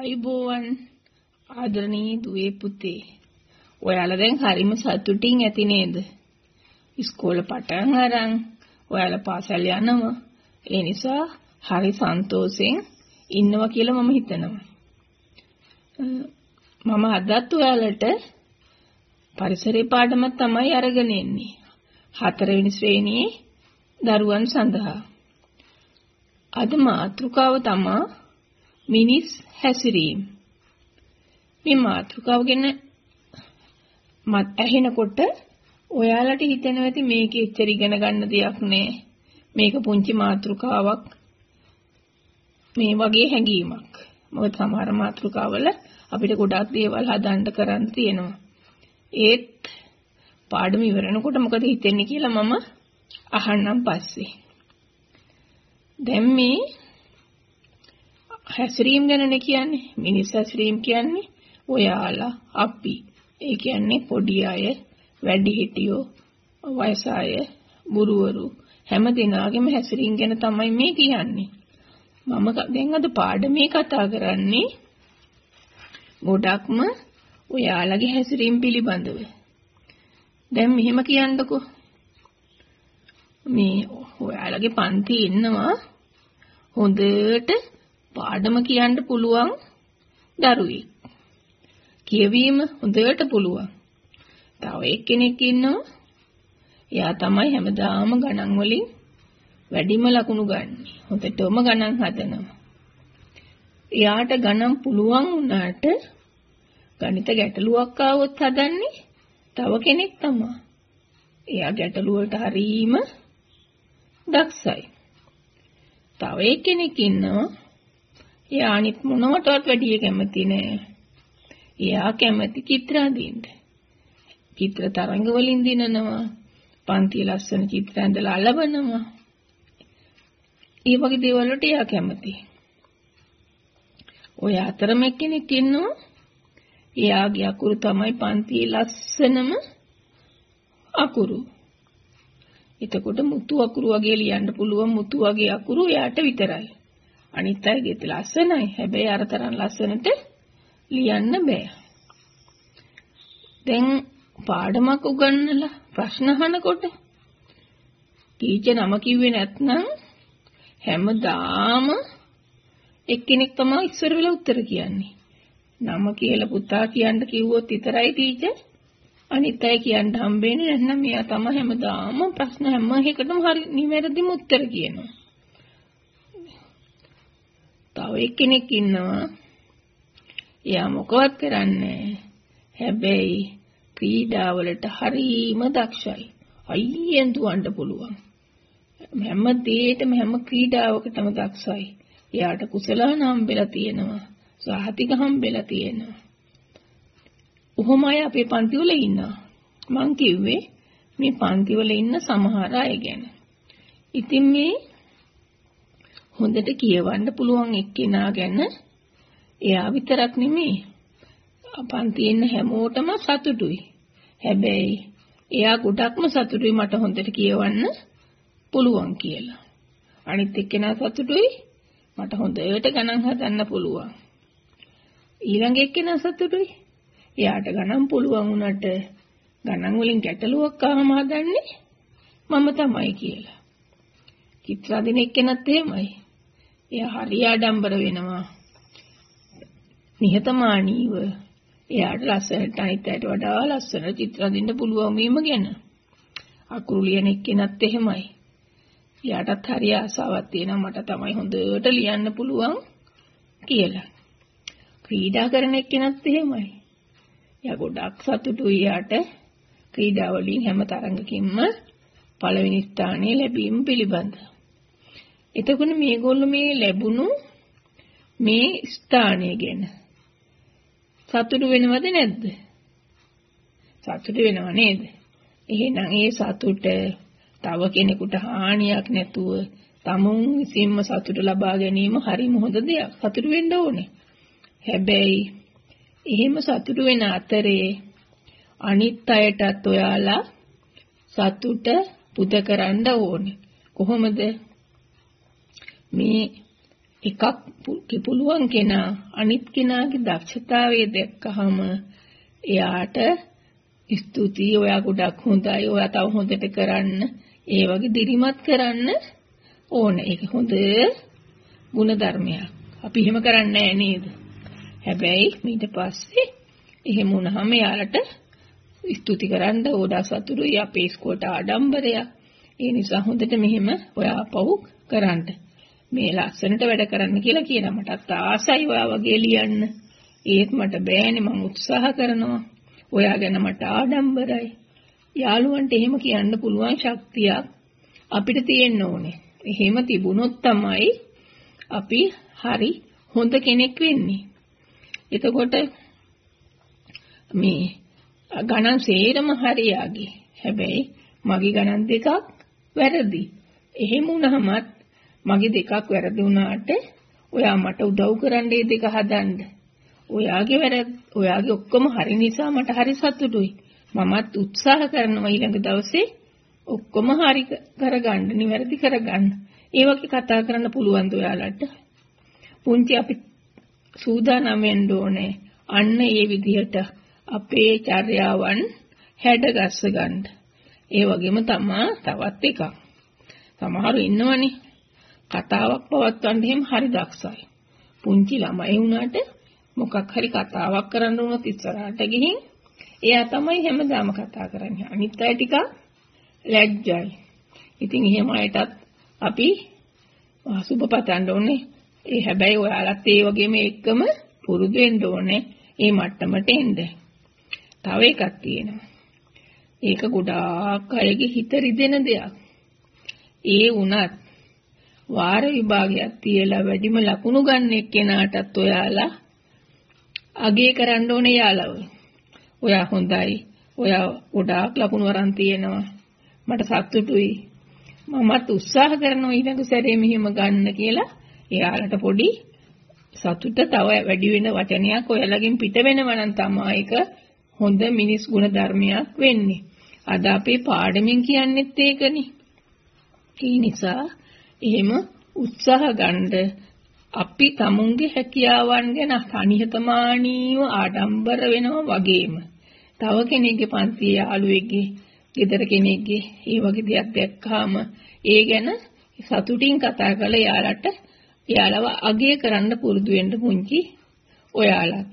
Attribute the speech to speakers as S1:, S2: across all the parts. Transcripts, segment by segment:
S1: ආයුබෝවන් ආදරණීය දුවේ පුතේ. ඔයාලා දැන් හරිම සතුටින් ඇති නේද? ඉස්කෝලේ පටන් අරන් ඔයාලා පාසල් යනවා. ඒ නිසා හරි සන්තෝෂෙන් ඉන්නවා කියලා මම හිතනවා. මම අදත් ඔයාලට පරිසරේ පාඩම තමයි අරගෙන එන්නේ. 4 වෙනි ශ්‍රේණියේ දරුවන් සඳහා. අද මාතෘකාව තමයි මිනිස් හැසිරීම. මේ මාතෘකාව ගැන ඇහෙනකොට ඔයාලට හිතෙනවා ඇති මේක එච්චර ඉගෙන ගන්න දෙයක් නෑ. මේක පුංචි මාතෘකාවක්. මේ වගේ හැඟීමක්. මොකද සමහර මාතෘකාවල අපිට ගොඩාක් දේවල් හදන්න කරන් තියෙනවා. ඒත් පාඩම ඉවරනකොට මොකද හිතෙන්නේ කියලා මම අහන්නම් පස්සේ. දැන් මේ හැසිරීම ගැනනේ කියන්නේ. මිනිස් හැසිරීම කියන්නේ ඔයාලා අපි. ඒ කියන්නේ පොඩි අය, වැඩිහිටියෝ, වයස අය, ගුරුවරු හැම දිනාගෙම හැසිරීම ගැන තමයි මේ කියන්නේ. මම දැන් අද පාඩමේ කතා කරන්නේ ගොඩක්ම ඔයාලගේ හැසිරීම පිළිබඳව. දැන් මෙහෙම කියන්නකෝ. මේ ඔයාලගේ පන්ති ඉන්නවා හොඳට පාඩම කියන්න පුළුවන් දරුවෙක්. කියවීම හොඳට පුළුවන්. තව එක්කෙනෙක් ඉන්නවා. එයා තමයි හැමදාම ගණන් වලින් වැඩිම ලකුණු ගන්න. හොඳටම ගණන් හදනවා. එයාට ගණන් පුළුවන් වුණාට ගණිත ගැටලුවක් ආවොත් හදන්නේ තව කෙනෙක් තමයි. එයා ගැටලුව වලට හරීම දක්ෂයි. තව එක්කෙනෙක් ඉන්නවා. එයා අනිත් මොනවටවත් වැඩිය කැමති නෑ. එයා කැමති චිත්‍ර අඳින්න. චිත්‍ර තරංග වලින් දිනනවා. පන්ති ලස්සන චිත්‍ර ඇඳලා අලවනවා. ඒ වගේ දේවල් වලට එයා කැමති. ඔය අතරම කෙනෙක් ඉන්නවා. එයාගේ අකුරු තමයි පන්ති ලස්සනම අකුරු. එතකොට මුතු අකුරු වගේ ලියන්න පුළුවන් මුතු වගේ අකුරු එයාට විතරයි. අනිත් අයගේ ලස්සනයි. හැබැයි අර තරම් ලස්සනට ලියන්න බෑ. දැන් පාඩමක් උගන්වලා ප්‍රශ්න අහනකොට ටීචර් නම කිව්වේ නැත්නම් හැමදාම එක්කෙනෙක් තමයි ඉස්සර වෙලා උත්තර කියන්නේ. නම කියලා පුතා කියන්න කිව්වොත් විතරයි ටීචර් අනිත් අය කියන්න හම්බෙන්නේ නැත්නම් මෙයා තමයි හැමදාම ප්‍රශ්න හැම එකටම හරි නිවැරදිම උත්තර කියනවා. තව එක්කෙනෙක් ඉන්නවා. එයා මොකවත් කරන්නේ හැබැයි ක්‍රීඩාවලට හරීම දක්ෂයි. අයියෙන් දුවන්න පුළුවන්. හැම දෙයකම හැම ක්‍රීඩාවකටම දක්ෂයි. එයාට කුසලාන හම්බෙලා තියෙනවා. සාහිතික හම්බෙලා තියෙනවා. උහුම අය අපේ පන්ති වල ඉන්නවා. මං කිව්වේ මේ පන්ති වල ඉන්න සමහර අය ගැන. ඉතින් මේ හොඳට කියවන්න පුළුවන් එක්කෙනා ගැන එයා විතරක් නෙමෙයි. පන්තියේ ඉන්න හැමෝටම සතුටුයි. හැබැයි එයා ගොඩක්ම සතුටුයි මට හොඳට කියවන්න පුළුවන් කියලා. අනිත් එක්කෙනා සතුටුයි මට හොඳට ගණන් හදන්න පුළුවන්. ඊළඟ එක්කෙනා සතුටුයි. එයාට ගණන් පුළුවන් වුණාට ගණන් වලින් ගැටලුවක් ආවම හදන්නේ මම තමයි කියලා. චිත්‍ර අදින එක්කෙනත් එහෙමයි. එයා හරිය ආඩම්බර වෙනවා. නිහතමානීව එයාට ලස්සනට අනිත් අයට වඩා ලස්සන චිත්‍ර අදින්න පුළුවන් වීම ගැන. අකුරු ලියන එක්කෙනත් එහෙමයි. එයාටත් හරිය ආසාවක් තියෙනවා මට තමයි හොඳට ලියන්න පුළුවන් කියලා. ක්‍රීඩා කරන එක්කෙනත් එහෙමයි. එයා ගොඩක් සතුටුයි යාට ක්‍රීඩා වලින් හැම තරඟකින්ම පළවෙනි ස්ථානය ලැබීම පිළිබඳ. එතකොට මේගොල්ලෝ මේ ලැබුණු මේ ස්ථානය ගැන සතුටු වෙනවද නැද්ද? සතුටු වෙනව නේද? එහෙනම් ඒ සතුට තව කෙනෙකුට හානියක් නැතුව තමුන් විසින්ම සතුට ලබා ගැනීම හරිම හොඳ දෙයක්. සතුටු වෙන්න ඕනේ. හැබැයි එහෙම සතුටු වෙන අතරේ අනිත් අයටත් ඔයාලා සතුට පුද කරන්න ඕනේ. කොහොමද? මේ එකක් පුළුවන් කෙනා අනිත් කෙනාගේ දක්ෂතාවය දැක්කහම එයාට ස්තුතියි, ඔයා ගොඩක් හොඳයි, ඔයා තව හොඳට කරන්න, ඒ වගේ දිරිමත් කරන්න ඕනේ. ඒක හොඳ ගුණ ධර්මයක්. අපි එහෙම කරන්නේ නැහැ නේද? හැබැයි ඊට පස්සේ එහෙම වුණාම යාලට ස්තුති කරන්න ඕඩා සතුටුයි, අපේ ඉස්කෝලේට ආඩම්බරයක්. ඒ නිසා හොඳට මෙහෙම ඔයා පව් කරන්න. මේ ලස්සනට වැඩ කරන්න කියලා කියනවා. මටත් ආසයි ඔයා වගේ ලියන්න. ඒත් මට බෑනේ, මම උත්සාහ කරනවා. ඔයා ගැන මට ආඩම්බරයි. යාළුවන්ට එහෙම කියන්න පුළුවන් ශක්තියක් අපිට තියෙන්න ඕනේ. එහෙම තිබුණොත් තමයි අපි හරි හොඳ කෙනෙක් වෙන්නේ. එතකොට මේ ගණන් සේරම හරියගේ. හැබැයි මගේ ගණන් දෙකක් වැරදි. එහෙම වුණාමත් මගේ දෙකක් වැරදි වුණාට ඔයා මට උදව් කරන්න මේ දෙක හදන්න. ඔයාගේ ඔක්කොම හරි නිසා මට හරි සතුටුයි. මමත් උත්සාහ කරනවා ඊළඟ දවසේ ඔක්කොම හරි කරගන්න, නිවැරදි කරගන්න. ඒ වගේ කතා කරන්න පුළුවන් ද ඔයාලට? පුංචි අපි සූදානම් වෙන්න ඕනේ. අන්න ඒ විදිහට අපේ චර්යාවන් හැඩගස්ස ගන්න. ඒ වගේම තමයි තවත් එකක්. සමහරු ඉන්නවනේ කතාවක් පවත්වන්න එහෙම හරි දක්ෂයි. පුංචි ළමයි වුණාට මොකක් හරි කතාවක් කරන්න වුණොත් ඉස්සරහට ගිහින් එයා තමයි හැමදාම කතා කරන්නේ. අනිත් අය ටිකක් ලැජ්ජයි. ඉතින් එහෙම අයටත් අපි සුබ පතන්න ඕනේ. හැබැයි ඔයාලත් ඒ වගේම එක්කම පුරුදු වෙන්න ඕනේ මේ මට්ටමට එන්න. තව එකක් තියෙනවා. ඒක ගොඩාක් අයගේ හිත රිදෙන දෙයක්. ඒ වුණත් වාර විභාගයක් තියලා වැඩිම ලකුණු ගන්න එක්කෙනාටත් ඔයාලා අගේ කරන්න ඕනේ යාළුවෝ. ඔයා හොඳයි. ඔයා ගොඩාක් ලකුණු වරන් තියෙනවා. මට සතුටුයි. මමත් උත්සාහ කරනවා ඊළඟ සැරේ මෙහෙම ගන්න කියලා. එයාලට පොඩි සතුට තව වැඩි වෙන වචනයක් ඔයාලගෙන් පිට වෙනවා නම් තමයි ඒක හොඳ මිනිස් ගුණ ධර්මයක් වෙන්නේ. අද අපේ පාඩමින් කියන්නේත් ඒකනේ. ඒ නිසා එහෙම උත්සාහ ගන්න අපි තමුන්ගේ හැකියාවන් ගැන තනියතමානීව ආඩම්බර වෙනවා වගේම තව කෙනෙක්ගේ පන්තියේ යාළුවෙක්ගේ ගෙදර කෙනෙක්ගේ ඒ වගේ දෙයක් දැක්කාම ඒ ගැන සතුටින් කතා කරලා යාළව අගය කරන්න පුරුදු වෙන්න පුංචි ඔයාලා.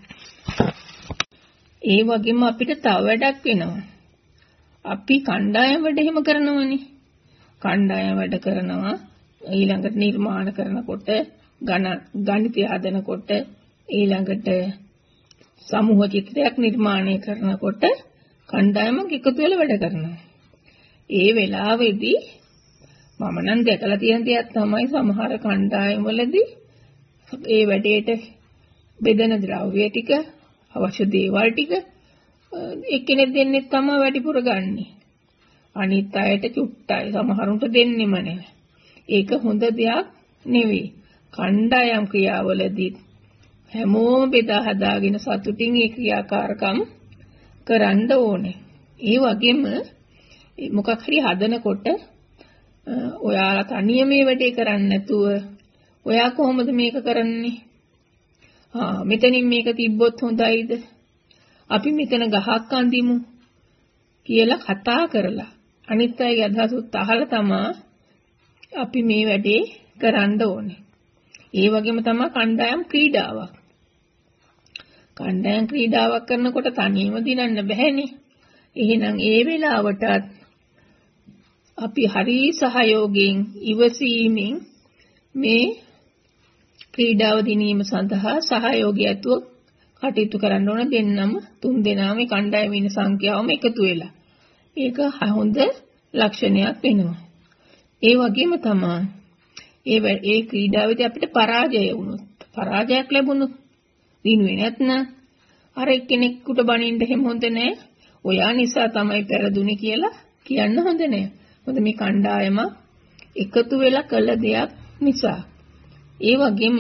S1: ඒ වගේම අපිට තව වැඩක් වෙනවා. අපි කණ්ඩායම් වැඩ එහෙම කරනවනේ. කණ්ඩායම් වැඩ කරනවා ඊළඟට නිර්මාණ කරනකොට ගණිතය හදනකොට ඊළඟට සමූහ චිත්‍රයක් නිර්මාණය කරනකොට කණ්ඩායමක් එකතු වෙලා වැඩ කරනවා. ඒ වෙලාවේදී මම නම් දැකලා තියෙන දෙයක් තමයි සමහර කණ්ඩායම් වලදී ඒ වැඩේට බෙදෙන ද්‍රව්‍ය ටික අවශ්‍ය දේවල් ටික එක්කෙනෙක් දෙන්නෙක් තමයි වැඩිපුර ගන්නෙ. අනිත් අයට චුට්ටයි සමහරුන්ට දෙන්නෙම නැහැ. ඒක හොඳ දෙයක් නෙවෙයි. කණ්ඩායම් ක්‍රියාවලදී හැමෝම බෙදා හදාගෙන සතුටින් ඒ ක්‍රියාකාරකම් කරන්න ඕනේ. ඒ වගේම මොකක් හරි හදනකොට ඔයාලා තනියම මේ වැඩේ කරන්නේ නැතුව ඔයා කොහොමද මේක කරන්නේ? මෙතනින් මේක තිබ්බොත් හොඳයිද? අපි මෙතන ගහක් අඳිමු කියලා කතා කරලා අනිත් අයගේ අදහසත් අහලා තමයි අපි මේ වැඩේ කරන්න ඕනේ. ඒ වගේම තමයි කණ්ඩායම් ක්‍රීඩාවක්. කණ්ඩායම් ක්‍රීඩාවක් කරනකොට තනියම දිනන්න බෑනේ. එහෙනම් ඒ වෙලාවටත් අපි හරි සහයෝගයෙන් ඉවසීමෙන් මේ ක්‍රීඩාව දිනීම සඳහා සහයෝගය ඇතුව කටයුතු කරන්න ඕන. දෙන්නම තුන් දෙනාම මේ කණ්ඩායමේ ඉන්න සංඛ්‍යාවම එකතු වෙලා. ඒක හොඳ ලක්ෂණයක් වෙනවා. ඒ වගේම තමයි ඒ ක්‍රීඩාවේදී අපිට පරාජයක් ලැබුණොත් දිනුවේ නැත්නම් අර එක්කෙනෙකුට බනින්න හැම හොඳ නැහැ. ඔයා නිසා තමයි පෙරදුනේ කියලා කියන්න හොඳ නැහැ. මොකද මේ කණ්ඩායම එකතු වෙලා කළ දෙයක් නිසා. ඒ වගේම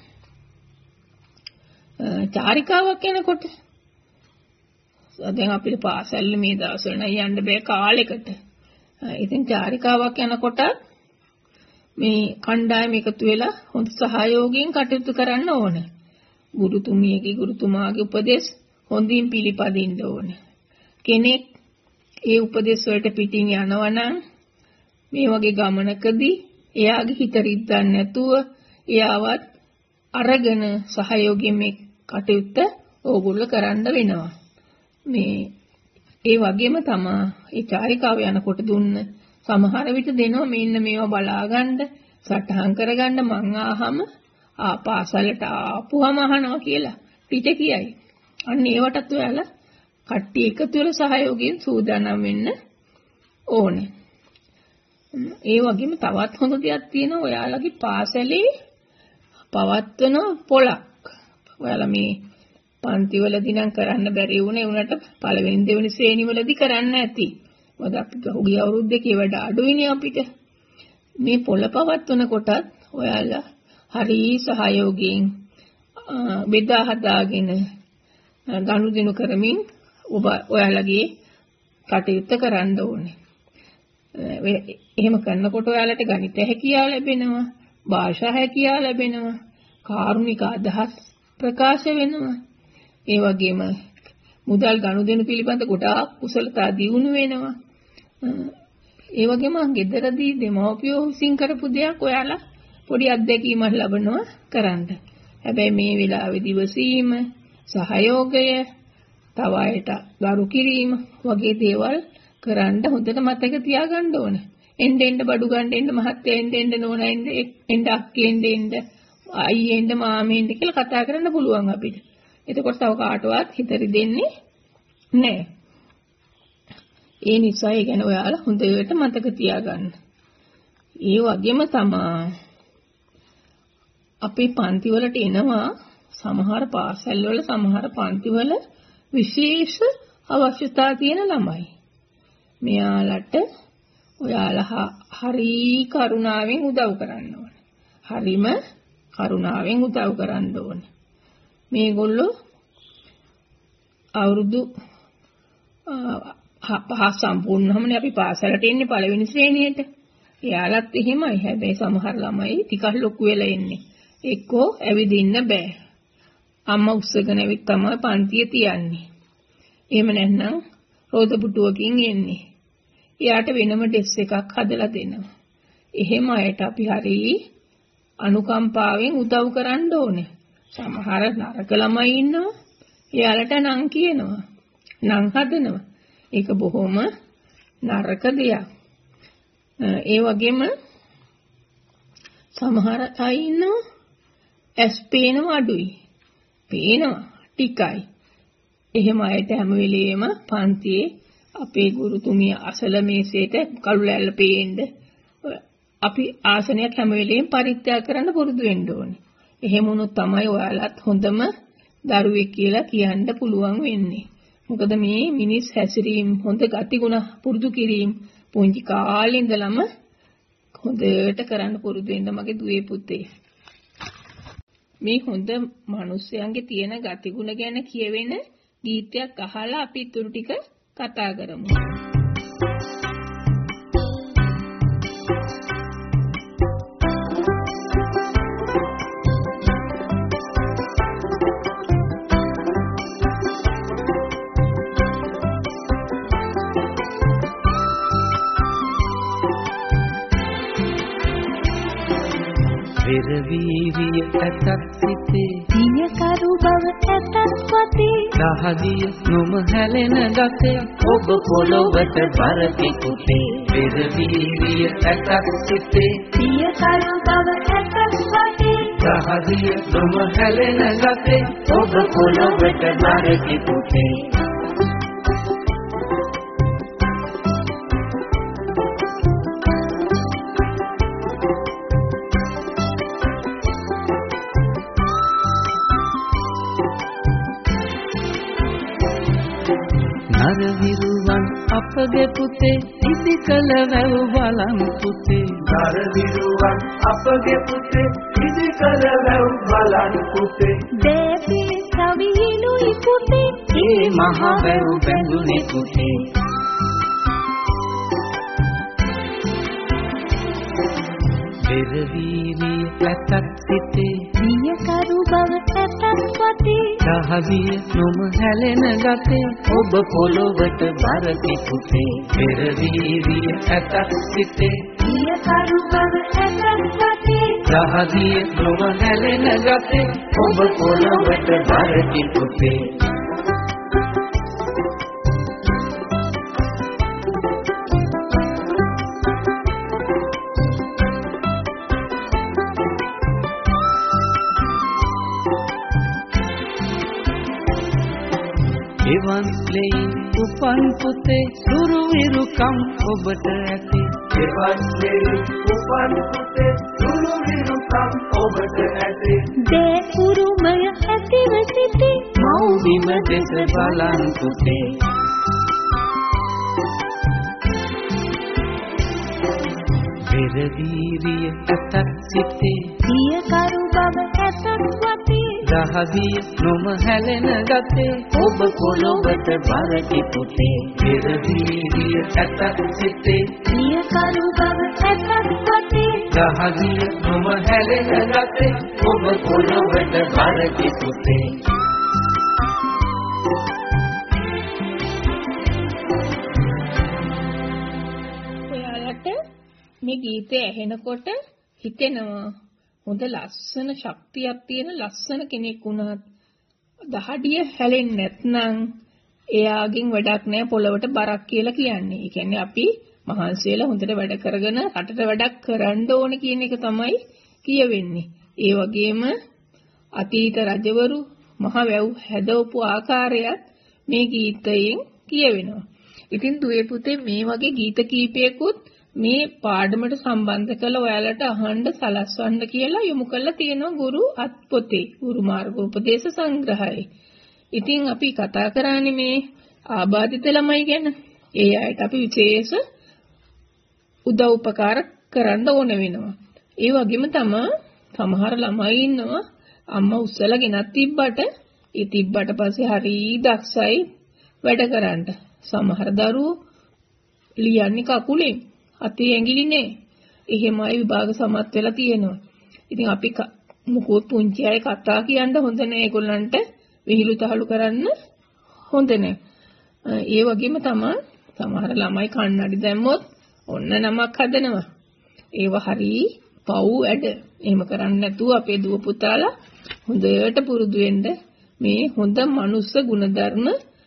S1: චාරිකාවක් යනකොට දැන් අපිට පාසල් මේ දවස්වල යන්න බෑ කාලෙකට. ඉතින් චාරිකාවක් යනකොට මේ කණ්ඩායම එකතු වෙලා හොඳ සහයෝගයෙන් කටයුතු කරන්න ඕන. ගුරුතුමියගේ ගුරුතුමාගේ උපදෙස් හොඳින් පිළිපදින්න ඕන. කෙනෙක් ඒ උපදෙස් වලට පිටින් යනවා නම් මේ වගේ ගමනකදී එයාගේ හිත රිද්දන්න නැතුව එයාවත් අරගෙන සහයෝගයෙන් මේ කටයුත්ත ඕගොල්ලෝ කරන්න වෙනවා. මේ ඒ වගේම තමයි ඒ චාරිකාව යනකොට දුන්න සමහර විට දෙනවා මෙන්න මේවා බලාගන්න සටහන් කරගන්න මං ආහම පාසලට ආපුවම අහනවා කියලා පිට කියයි. අන්න ඒවටත් ඔයාලා කට්ටිය එකතු වෙලා සහයෝගයෙන් සූදානම් වෙන්න ඕනේ. ඒ වගේම තවත් හොඳ දෙයක් තියෙනවා ඔයාලගේ පාසලේ පවත්වන පොලක්. ඔයාලා මේ පන්තිවලදී නම් කරන්න බැරි වුණේ උනට පළවෙනි දෙවෙනි ශ්‍රේණිවලදී කරන්න ඇති. මොකද අපි ගිය අවුරුද්දේ වඩ අඩුයිනේ අපිට. මේ පොළ පවත්වන කොටත් ඔයාලා හරි සහයෝගයෙන් බෙදා හදාගෙන ගනුදෙනු කරමින් ඔයාලගේ කටයුත්ත කරන්න ඕනේ. එහෙම කරනකොට ඔයාලට ගණිත හැකියාව ලැබෙනවා, භාෂා හැකියාව ලැබෙනවා, කාරුණික අදහස් ප්‍රකාශ වෙනවා. ඒ වගේම මුදල් ගනුදෙනු පිළිබඳ ගොඩාක් කුසලතා දියුණු වෙනවා. ඒ වගේම ගෙදරදී දෙමව්පියෝ විසින් කරපු දෙයක් ඔයාලා පොඩි අත්දැකීමක් ලබනවා කරන්න. හැබැයි මේ වෙලාවේදී වසීම, සහයෝගය, තව අයට ගරු කිරීම වගේ දේවල් කරන්න හොඳට මතක තියාගන්න ඕන. එන්න බඩු ගන්න එන්න මහත්තයා එන්න නෝනා එන්න අක්කේ එන්න අයියේ එන්න මාමේ එන්න කියලා කතා කරන්න පුළුවන් අපිට. එතකොට තව කාටවත් හිත රිදෙන්නේ නැහැ. ඒ නිසා ඒ ගැන ඔයාලා හොඳට මතක තියාගන්න. ඒ වගේම තමයි අපේ පන්තිවලට එනවා සමහර පාසල්වල සමහර පන්තිවල විශේෂ අවශ්‍යතා තියෙන ළමයි. මෙයාලට ඔයාලා හරි කරුණාවෙන් උදව් කරන්න ඕනේ. හරිම කරුණාවෙන් උදව් කරන්න ඕනේ. මේගොල්ලෝ අවුරුදු 5 සම්පූර්ණවමනේ අපි පාසලට එන්නේ පළවෙනි ශ්‍රේණියට. එයාලත් එහෙමයි. හැබැයි සමහර ළමයි ටිකක් ලොකු වෙලා එන්නේ. එක්කෝ ඇවිදින්න බෑ. අම්මා උස්සගෙන ඇවිත් තමයි පන්තිය තියන්නේ. එහෙම නැත්නම් රෝද පුටුවකින් එන්නේ. එයාට වෙනම ඩෙස් එකක් හදලා දෙනවා. එහෙම අයට අපි හරි අනුකම්පාවෙන් උදව් කරන්න ඕනේ. සමහර නරක ළමයි ඉන්නවා. එයාලට නම් කියනවා. නම් හදනවා. ඒක බොහොම නරක දෙයක්. ඒ වගේම සමහර අය ඉන්නවා ඇස් පේනවා අඩුයි. පේනවා ටිකයි. එහෙම අයට හැම වෙලෙම පන්තියේ අපේ ගුරුතුමිය අසල මේසෙට කළු ලෑල්ල පේන්න අපි ආසනයක් හැම වෙලෙම පරිත්‍යාග කරන්න පුරුදු වෙන්න ඕනේ. එහෙම වුණොත් තමයි ඔයාලත් හොඳම දරුවෙක් කියලා කියන්න පුළුවන් වෙන්නේ. මොකද මේ මිනිස් හැසිරීම හොඳ ගතිගුණ පුරුදු කිරීම පුංචි කාලේ ඉඳලම හොඳට කරන්න පුරුදු වෙන්න මගේ දුවේ පුතේ. මේ හොඳ මිනිස්යන්ගේ තියෙන ගතිගුණ ගැන කියවෙන ගීතයක් අහලා අපි ඊටු ටික කතා කරමු.
S2: පෙරවීරිය ඇතත් සිතේ
S3: දියකරු බව ඇතත් වතේ
S2: දහදිය නොම හැලෙන ගතේ ඔබ පොළොවට බරති පුතේ පෙරවීරිය ඇතත් සිතේ
S3: දියකරු බව ඇතත් වතේ
S2: දහදිය නොම හැලෙන ගතේ ඔබ පොළොවට බරති පුතේ නරවිරුවන් අපගේ පුතේ ඉදි කළ වැව් බලන් පුතේ
S4: නරවිරුවන් අපගේ පුතේ ඉදි කළ වැව් බලන් පුතේ
S3: දේවි කවිලුයි පුතේ
S2: ඒ මහ වැව් බැඳුනේ පුතේ පෙරවීරිය ඇතක් සිතේ
S3: පියකරු බව ඇතක් වතේ
S2: දහවිය නොම හැලෙන ගතේ ඔබ පොළොවට බරති පුතේ පෙරවීරිය ඇතක් සිතේ
S3: පියකරු බව ඇතක් වතේ
S2: දහවිය නොම හැලෙන ගතේ ඔබ පොළොවට බරති පුතේ එවන් ලෙයින් උපන් පුතේ සුරුවිරුකම් ඔබට ඇති
S4: එවන් ලෙයින් උපන් පුතේ සුරුවිරුකම් ඔබට ඇති
S3: දේ උරුමය ඇතිව සිටි
S2: මව්බිම දෙස බලන් පුතේ පෙරවීරිය ඇතක් සිතේ
S3: පියකරු බව ඇතක් වතේ
S2: දහවිය නොම හැලෙන ගතේ ඔබ පොළොවට බරති පුතේ පෙරවීරිය ඇතක් සිතේ
S3: පියකරු බව ඇතක් වතේ
S2: දහවිය නොම හැලෙන ගතේ ඔබ පොළොවට බරති පුතේ
S1: ඔයාලට මේ ගීතය ඇහෙනකොට හිතෙනවා හොඳ ලස්සන ශක්තියක් තියෙන ලස්සන කෙනෙක් වුණත් දහඩිය හැලෙන්නේ නැත්නම් එයාගෙන් වැඩක් නැහැ පොළවට බරක් කියලා කියන්නේ. ඒ කියන්නේ අපි මහන්සි වෙලා හොඳට වැඩ කරගෙන රටට වැඩක් කරන්න ඕන කියන එක තමයි කියවෙන්නේ. ඒ වගේම අතීත රජවරු මහ වැව් හැදවපු ආකාරයත් මේ ගීතයෙන් කියවෙනවා. ඉතින් දුවේ පුතේ මේ වගේ ගීත කීපයකුත් මේ පාඩමට සම්බන්ධ කරලා ඔයාලට අහන්න සලස්වන්න කියලා යොමු කරලා තියෙනවා ගුරු අත්පොතේ ගුරු මාර්ගෝපදේශ සංග්‍රහයේ. ඉතින් අපි කතා කරන්නේ මේ ආබාධිත ළමයි ගැන. ඒ අයට අපි විශේෂ උදව් උපකාර කරන්න ඕන වෙනවා. ඒ වගේම තමයි සමහර ළමයි ඉන්නවා අම්මා උස්සලා ගෙනත් තිබ්බට පස්සේ හරි දක්ෂයි වැඩ කරන්න. සමහර දරුවෝ ලියන්නේ කකුලෙන් අතේ ඇඟිලි නේ. එහෙමයි විභාග සමත් වෙලා තියෙනවා. ඉතින් අපි මොකෝ පුංචි අය කතා කියන්න හොඳ නෑ ඒගොල්ලන්ට විහිළු තහළු කරන්න හොඳ නෑ. ඒ වගේම තමයි සමහර ළමයි කන්නඩි දැම්මොත් ඔන්න නමක් හදනවා. ඒව හරි පව් වැඩ. එහෙම කරන්නේ නැතුව අපේ දුව පුතාලා හොඳට පුරුදු වෙන්න මේ හොඳ මනුස්ස ගුණධර්ම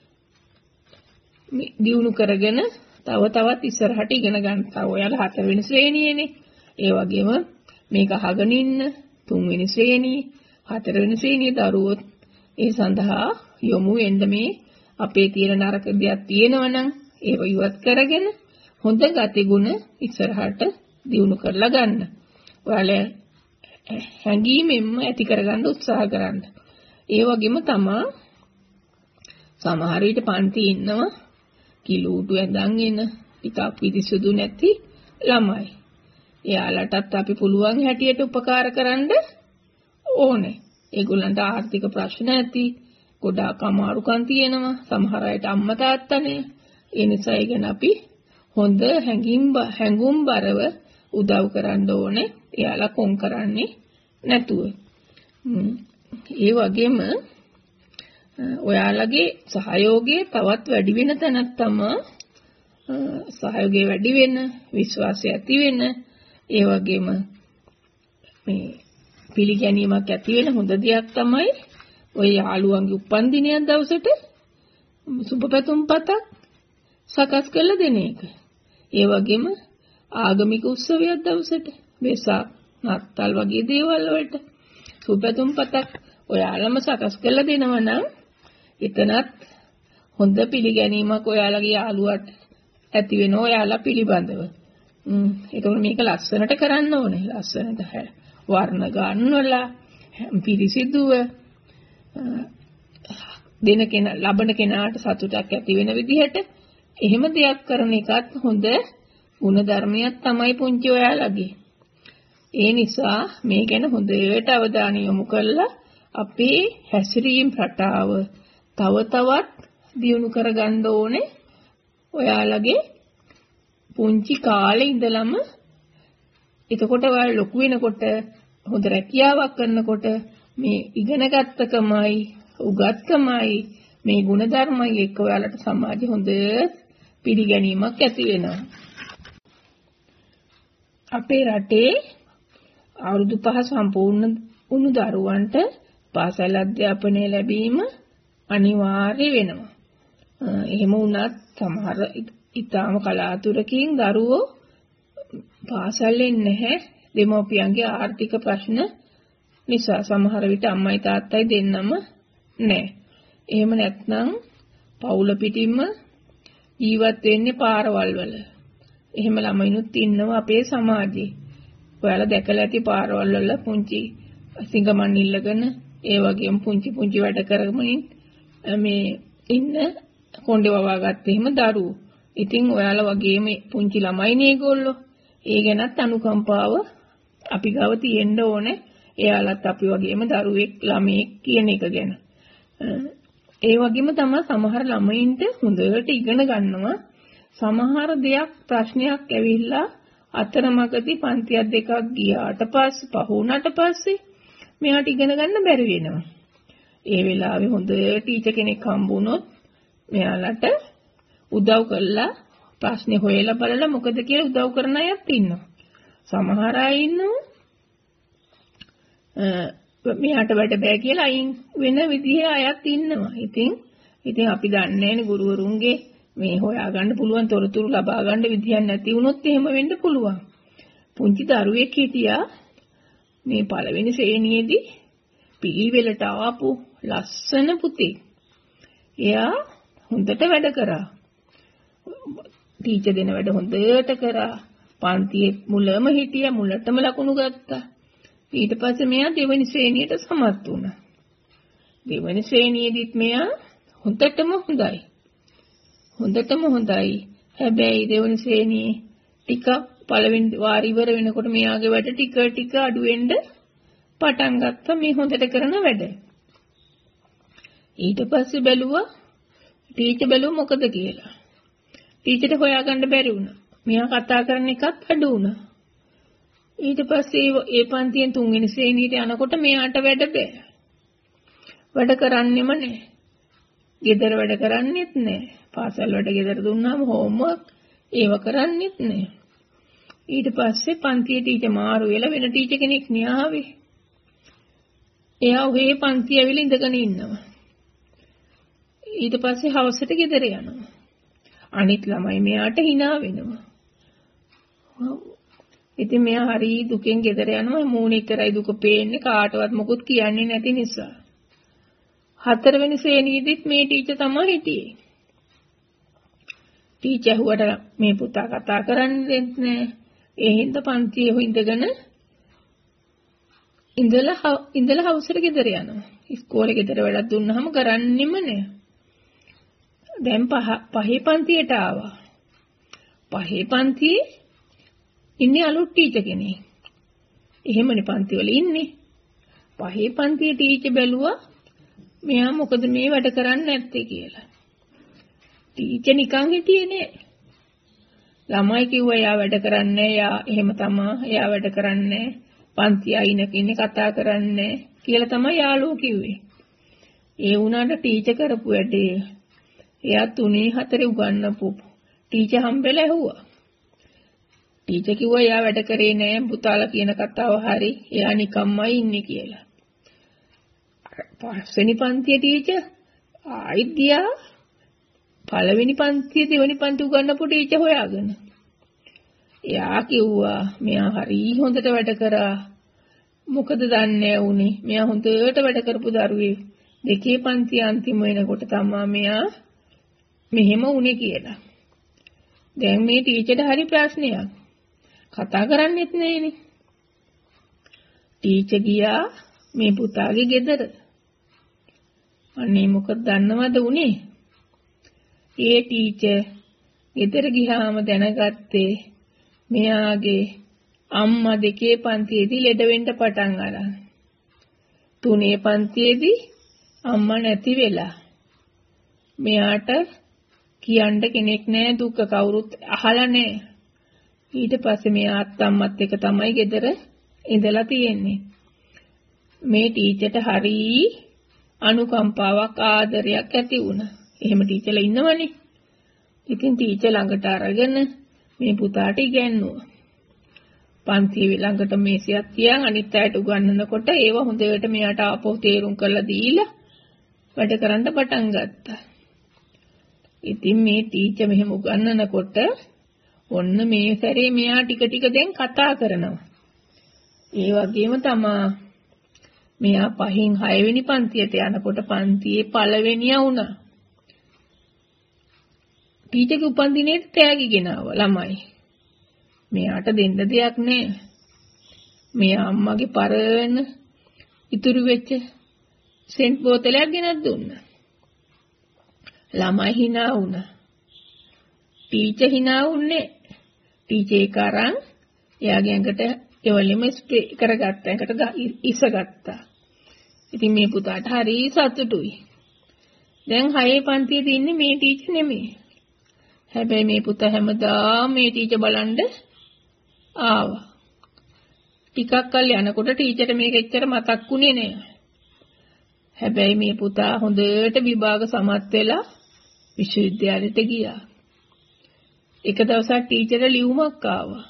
S1: දියුණු කරගෙන තව තවත් ඉස්සරහට ඉගෙන ගන්න. ඔයාලා 4 වෙනි ශ්‍රේණියේනේ. ඒ වගේම මේක අහගෙන ඉන්න 3 වෙනි ශ්‍රේණියේ 4 වෙනි ශ්‍රේණියේ දරුවෝ ඒ සඳහා යොමු වෙන්න මේ අපේ තියෙන නරක දෙයක් තියෙනවනම් ඒව ඉවත් කරගෙන හොඳ ගතිගුණ ඉස්සරහට දියුණු කරලා ගන්න. ඔයාලා හැඟීමෙන්ම ඇති කරගන්න උත්සාහ කරන්න. ඒ වගේම තමයි සමහර විට පන්ති ඉන්නවා කිලූටු ඇඳන් ඉන්න ටිකක් පිරිසුදු නැති ළමයි. එයාලටත් අපි පුළුවන් හැටියට උපකාර කරන්න ඕනේ. ඒගොල්ලන්ට ආර්ථික ප්‍රශ්න ඇති, ගොඩාක් අමාරුකම් තියෙනවා. සමහර අයට අම්මා තාත්තනේ. ඒ නිසා ඒ ගැන අපි හොඳ හැඟුම්බරව උදව් කරන්න ඕනේ. එයාලා කොන් කරන්නේ නැතුව. ඒ වගේම ඔයාලගේ සහයෝගය තවත් වැඩි වෙන තැනක් තමයි සහයෝගය වැඩි වෙන, විශ්වාසය ඇති වෙන, ඒ වගේම මේ පිළිගැනීමක් ඇති වෙන හොඳ දෙයක් තමයි ඔය යාළුවන්ගේ උපන්දිනයක් දවසට සුබපැතුම් පතක් සකස් කරලා දෙන එක. ඒ වගේම ආගමික උත්සවයක් දවසට වෙසක් නත්තල් වගේ දේවල් වලට සුබපැතුම් පතක් ඔයාලම සකස් කරලා දෙනවා නම් එතනත් හොඳ පිළිගැනීමක් ඔයාලගේ යාළුවට ඇති වෙනවා ඔයාලා පිළිබඳව. ඒකෝර මේක ලස්සනට කරන්න ඕනේ. ලස්සනට වර්ණ ගන්නවලා පිරිසිදුව දෙන කෙනා ලබන කෙනාට සතුටක් ඇති වෙන විදිහට එහෙම දෙයක් කරන එකත් හොඳ ගුණ ධර්මයක් තමයි පුංචි ඔයාලගේ. ඒ නිසා මේ ගැන හොඳට අවධානය යොමු කරලා අපේ හැසිරීම් රටාව තව තවත් දියුණු කරගන්න ඕනේ. ඔයාලගේ පුංචි කාලේ ඉඳලම එතකොට ඔයාලා ලොකු වෙනකොට හොඳ රැකියාවක් කරනකොට මේ ඉගෙනගත්තකමයි උගත්කමයි මේ ಗುಣධර්මයි එක්ක ඔයාලට සමාජයේ හොඳ පිළිගැනීමක් ඇති වෙනවා. අපේ රටේ අවුරුදු 5 සම්පූර්ණ වුණු දරුවන්ට පාසල් අධ්‍යාපනය ලැබීම අනිවාර්ය වෙනවා. එහෙම වුණත් සමහර ඉතාම කලාතුරකින් දරුවෝ පාසල් එන්නේ නැහැ. දෙමව්පියන්ගේ ආර්ථික ප්‍රශ්න නිසා සමහර විට අම්මයි තාත්තයි දෙන්නම නැහැ. එහෙම නැත්නම් පවුල පිටින්ම ජීවත් වෙන්නේ පාරවල් වල. එහෙම ළමයිනුත් ඉන්නවා අපේ සමාජයේ. ඔයාලා දැකලා ඇති පාරවල් වල පුංචි සිංගමන් ඉල්ලගෙන ඒ වගේම පුංචි වැඩ කරමින් මේ ඉන්න කොණ්ඩේ වවා ගත්ත එහෙම දරුවෝ. ඉතින් ඔයාලා වගේම පුංචි ළමයිනේ ඒගොල්ලෝ. ඒ ගැනත් අනුකම්පාව අපි ගාව තියෙන්න ඕනේ. එයාලත් අපි වගේම දරුවෙක් ළමයෙක් කියන එක ගැන. ඒ වගේම තමයි සමහර ළමයින්ට හොඳට ඉගෙන ගන්නවා. සමහර දෙයක් ප්‍රශ්නයක් ඇවිල්ලා අතරමඟදී පන්තියක් දෙකක් ගියාට පස්සේ පහ වුණාට පස්සේ මෙයාට ඉගෙන ගන්න බැරි වෙනවා. ඒ වෙලාවේ හොඳ ටීචර් කෙනෙක් හම්බුනොත් මෙයාලට උදව් කරලා ප්‍රශ්නේ හොයලා බලලා මොකද කියලා උදව් කරන අයත් ඉන්නවා. සමහර අය ඉන්නවා මෙයාට වැඩ බෑ කියලා අයින් වෙන විදිහේ අයත් ඉන්නවා. ඉතින් අපි දන්නේ නැනේ ගුරුවරුන්ගේ මේ හොයාගන්න පුළුවන් තොරතුරු ලබා ගන්න විදියක් නැති වුණොත් එහෙම වෙන්න පුළුවන්. පුංචි දරුවෙක් හිටියා මේ පළවෙනි ශ්‍රේණියේදී පිළිවෙලට ආපු ලස්සන පුතේ. එයා හොඳට වැඩ කරා. ටීචර් දෙන වැඩ හොඳට කරා. පන්තියේ මුලම හිටියා, මුලටම ලකුණු ගත්තා. ඊට පස්සේ මෙයා දෙවෙනි ශ්‍රේණියට සමත් වුණා. දෙවෙනි ශ්‍රේණියේදීත් මෙයා හොඳටම හොඳයි. හැබැයි දෙවෙනි ශ්‍රේණියේ ටික පළවෙනි වාර ඉවර වෙනකොට මෙයාගේ වැඩ ටික අඩු වෙන්න පටන් ගත්තා මේ හොඳට කරන වැඩ. ඊට පස්සේ බැලුවා ටීචර් බැලුවා මොකද කියලා. ටීචර්ට හොයාගන්න බැරි වුණා. මෙයා කතා කරන එකත් අඩු වුණා. ඊට පස්සේ ඒ පන්තියෙන් තුන්වෙනි ශ්‍රේණියට යනකොට මෙයාට වැඩ බෑ. වැඩ කරන්නෙම නැහැ. ගෙදර වැඩ කරන්නෙත් නැහැ. පාසල් වැඩ ගෙදර දුන්නාම හෝම්වර්ක් ඒව කරන්නෙත් නැහැ. ඊට පස්සේ පන්තියේ ටීචර් මාරු වෙලා වෙන ටීචර් කෙනෙක් න්යාවේ. එයා ඔහේ පන්තිය ඇවිල්ලා ඉඳගෙන ඉන්නවා. ඊට පස්සේ හවසට ගෙදර යනවා. අනිත් ළමයි මෙයාට hina වෙනවා. ඉතින් මෙයා හරි දුකෙන් ගෙදර යනවා. මූණේ කරයි දුක පේන්නේ කාටවත් මොකුත් කියන්නේ නැති නිසා. හතරවෙනි ශ්‍රේණියේදීත් මේ ටීචර් තමයි හිටියේ. ටීචර් හුවට මේ පුතා කතා කරන්නේ නැහැ. ඒ හින්දා පන්තියේ ඉඳලා හවසට ගෙදර යනවා. ඉස්කෝලේ ගෙදර වැඩක් දුන්නාම කරන්නෙම නැහැ. දැන් පහේ පන්තියට ආවා. පහේ පන්තියේ ඉන්නේ අලුත් ටීචර් කෙනෙක්. එහෙමනේ පන්තිවල ඉන්නේ. පහේ පන්තියේ ටීචර් බැලුවා මෙයා මොකද මේ වැඩ කරන්නේ නැත්තේ කියලා. ටීචර් නිකන් හිටියේ නෑ. ළමයි කිව්වා එයා වැඩ කරන්නේ එයා එහෙම තමයි. එයා වැඩ කරන්නේ පන්ති අයිනක ඉන්නේ කතා කරන්නේ කියලා තමයි යාළුවෝ කිව්වේ. ඒ වුණාට ටීචර් කරපු වැඩේ එයා 3-4 උගන්වපු ටීචර් හම්බෙලා ඇහුවා. ටීචර් කිව්වා එයා වැඩ කරේ නෑ පුතාලා කියන කතාව හරි. එයා නිකම්මයි ඉන්නේ කියලා. පස්වෙනි පන්තියේ ටීචර් ආයිත් ගියා පළවෙනි පන්තියේ දෙවෙනි පන්ති උගන්වපු ටීචර් හොයාගෙන. එයා කිව්වා මෙයා හරි හොඳට වැඩ කරා. මොකද දන්නේ උනේ මෙයා හොඳට වැඩ කරපු දරුවෙක්. දෙකේ පන්ති අන්තිම වෙනකොට තමයි මෙයා මෙහෙම උනේ කියලා. දැන් මේ ටීචර්ට හරි ප්‍රශ්නයක්. කතා කරන්නෙත් නෑනේ. ටීචර් ගියා මේ පුතාගේ ගෙදර. අනේ මොකද දන්නවද උනේ? ඒ ටීචර් ගෙදර ගියාම දැනගත්තේ මෙයාගේ අම්මා දෙකේ පන්තියේදී ලෙඩ වෙන්න පටන් අරන්. තුනේ පන්තියේදී අම්මා නැති වෙලා. මෙයාට කියන්න කෙනෙක් නැහැ දුක කවුරුත් අහලා නැහැ. ඊට පස්සේ මේ අත්තම්මත් එක තමයි ගෙදර ඉඳලා තියෙන්නේ. මේ ටීචර්ට හරි අනුකම්පාවක් ආදරයක් ඇති වුණා. එහෙම ටීචර්ලා ඉන්නවනේ. ඉතින් ටීචර් ළඟට අරගෙන මේ පුතාට ඉගැන්නුවා. පන්තියේ ළඟට මේසයක් තියන් අනිත් අයට උගන්වනකොට ඒව හොඳට මෙයාට ආපහු තේරුම් කරලා දීලා වැඩ කරන්න පටන් ගත්තා. ඉතින් මේ ටීචර් මෙහෙම උගන්වනකොට ඔන්න මේ සැරේ මෙයා ටික ටික දැන් කතා කරනවා. ඒ වගේම තමයි මෙයා 5න් 6 වෙනි පන්තියට යනකොට පන්තියේ පළවෙනියා වුණා. ටීචර්ගේ උපන්දිනේට තෑගි ගෙනාවා ළමයි. මෙයාට දෙන්න දෙයක් නැහැ. මෙයා අම්මගේ පරණ ඉතුරු වෙච්ච සෙන්ට් බෝතලයක් ගෙනත් දුන්නා. ළමයි hina වුණා. ටීචර් hina වුණේ. ටීචර් ඒක අරන් එයාගේ ඇඟට එවලෙම ස්ප්‍රේ කරගත්තා. ඇඟට ඉස්සගත්තා. ඉතින් මේ පුතාට හරි සතුටුයි. දැන් 6 පන්තියේ ඉන්නේ මේ ටීචර් නෙමෙයි. හැබැයි මේ පුතා හැමදාම මේ ටීචර් බලන්න ආවා. ටිකක් කල් යනකොට ටීචර්ට මේක එච්චර මතක්ුනේ නෑ. හැබැයි මේ පුතා හොඳට විභාග සමත් වෙලා විශ්වවිද්‍යාලයට ගියා. එක දවසක් ටීචර්ට ලියුමක් ආවා.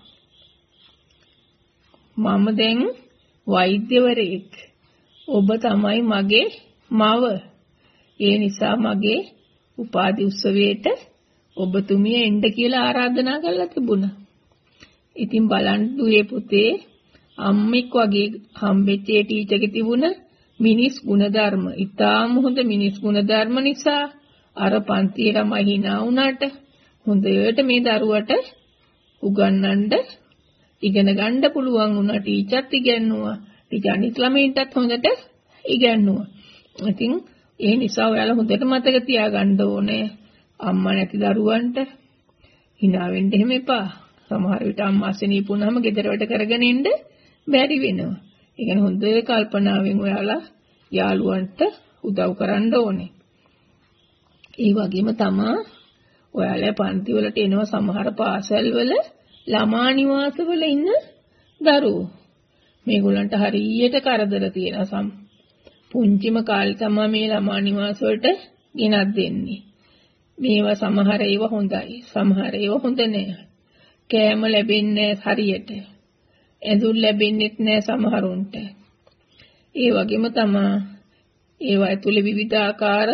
S1: මම දැන් වෛද්‍යවරයෙක්. ඔබ තමයි මගේ මව. ඒ නිසා මගේ උපාධි උත්සවයට ඔබතුමිය එන්න කියලා ආරාධනා කරලා තිබුණා. ඉතින් බලන්න දුවේ පුතේ අම්මෙක් වගේ හම්බෙච්ච ඒ ටීචර්ගේ තිබුණ මිනිස් ගුණධර්ම. ඉතාම හොඳ මිනිස් ගුණධර්ම නිසා අර පන්තියේ ළමයි hina වුණාට හොඳට මේ දරුවට උගන්වන්න ඉගෙන ගන්න පුළුවන් වුණා. ටීචර්ත් ඉගෙනුවා. ටීචර් අනිත් ළමයින්ටත් හොඳට ඉගෙනුවා. ඉතින් ඒ නිසා ඔයාලා හොඳට මතක තියාගන්න ඕනේ අම්මා නැති දරුවන්ට hina වෙන්න එහෙම එපා. සමහර විට අම්මා අසනීප වුණාම ගෙදර වැඩ කරගෙන ඉන්න බැරි වෙනවා. ඒ කියන්නේ හොඳ කල්පනාවෙන් ඔයාලා යාළුවන්ට උදව් කරන්න ඕනේ. ඒ වගේම තමයි ඔයාලා පන්ති වලට එනවා සමහර පාසල් වල ළමා නිවාස වල ඉන්න දරුවෝ. මේගොල්ලන්ට හරියට කරදර තියෙනවා. පුංචිම කාලේ තමයි මේ ළමා නිවාස වලට ගෙනත් දෙන්නේ. මේවා සමහර ඒවා හොඳයි. සමහර ඒවා හොඳ නෑ. කෑම ලැබෙන්නේ හරියට. ඇඳුම් ලැබෙන්නේත් නෑ සමහරුන්ට. ඒ වගේම තමයි ඒවා ඇතුලේ විවිධාකාර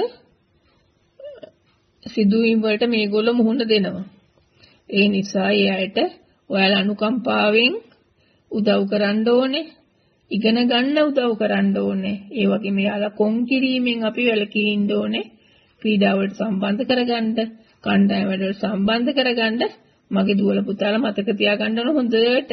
S1: සිදුවීම් වලට මේගොල්ලෝ මුහුණ දෙනවා. ඒ නිසා ඒ අයට ඔයාලා අනුකම්පාවෙන් උදව් කරන්න ඕනේ. ඉගෙන ගන්න උදව් කරන්න ඕනේ. ඒ වගේම යාලා කොන් කිරීමෙන් අපි වැළකී ඉන්න ඕනේ. ක්‍රීඩාවලට සම්බන්ධ කරගන්න, කණ්ඩායම් වලට සම්බන්ධ කරගන්න මගේ දුවල පුතාලා මතක තියාගන්න ඕන හොඳට.